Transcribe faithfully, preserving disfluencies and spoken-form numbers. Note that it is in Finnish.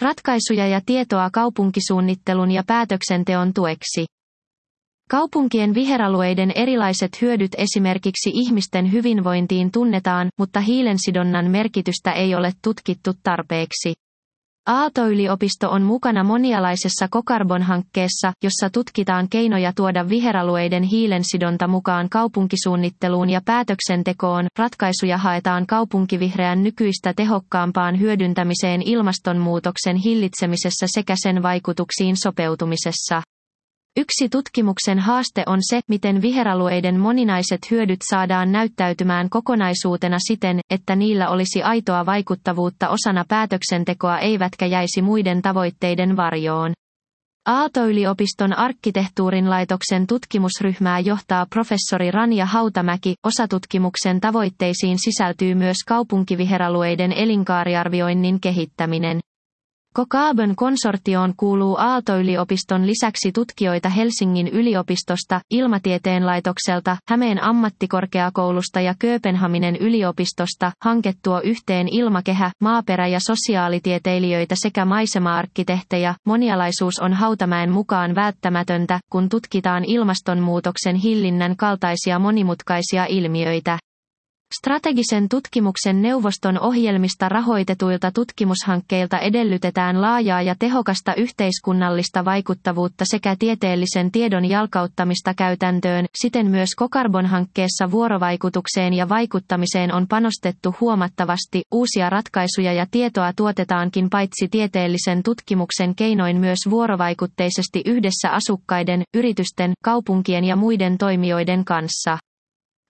Ratkaisuja ja tietoa kaupunkisuunnittelun ja päätöksenteon tueksi. Kaupunkien viheralueiden erilaiset hyödyt esimerkiksi ihmisten hyvinvointiin tunnetaan, mutta hiilensidonnan merkitystä ei ole tutkittu tarpeeksi. Aalto-yliopisto on mukana monialaisessa CoCarbon-hankkeessa, jossa tutkitaan keinoja tuoda viheralueiden hiilensidonta mukaan kaupunkisuunnitteluun ja päätöksentekoon. Ratkaisuja haetaan kaupunkivihreän nykyistä tehokkaampaan hyödyntämiseen ilmastonmuutoksen hillitsemisessä sekä sen vaikutuksiin sopeutumisessa. Yksi tutkimuksen haaste on se, miten viheralueiden moninaiset hyödyt saadaan näyttäytymään kokonaisuutena siten, että niillä olisi aitoa vaikuttavuutta osana päätöksentekoa eivätkä jäisi muiden tavoitteiden varjoon. Aalto-yliopiston arkkitehtuurin laitoksen tutkimusryhmää johtaa professori Ranja Hautamäki. Osatutkimuksen tavoitteisiin sisältyy myös kaupunkiviheralueiden elinkaariarvioinnin kehittäminen. CoCarbon-konsortioon kuuluu Aalto-yliopiston lisäksi tutkijoita Helsingin yliopistosta, Ilmatieteen laitokselta, Hämeen ammattikorkeakoulusta ja Kööpenhaminen yliopistosta. Hanke tuo yhteen ilmakehä-, maaperä- ja sosiaalitieteilijöitä sekä maisema-arkkitehtejä. Monialaisuus on Hautamäen mukaan välttämätöntä, kun tutkitaan ilmastonmuutoksen hillinnän kaltaisia monimutkaisia ilmiöitä. Strategisen tutkimuksen neuvoston ohjelmista rahoitetuilta tutkimushankkeilta edellytetään laajaa ja tehokasta yhteiskunnallista vaikuttavuutta sekä tieteellisen tiedon jalkauttamista käytäntöön. Siten myös CoCarbon-hankkeessa vuorovaikutukseen ja vaikuttamiseen on panostettu huomattavasti. Uusia ratkaisuja ja tietoa tuotetaankin paitsi tieteellisen tutkimuksen keinoin myös vuorovaikutteisesti yhdessä asukkaiden, yritysten, kaupunkien ja muiden toimijoiden kanssa.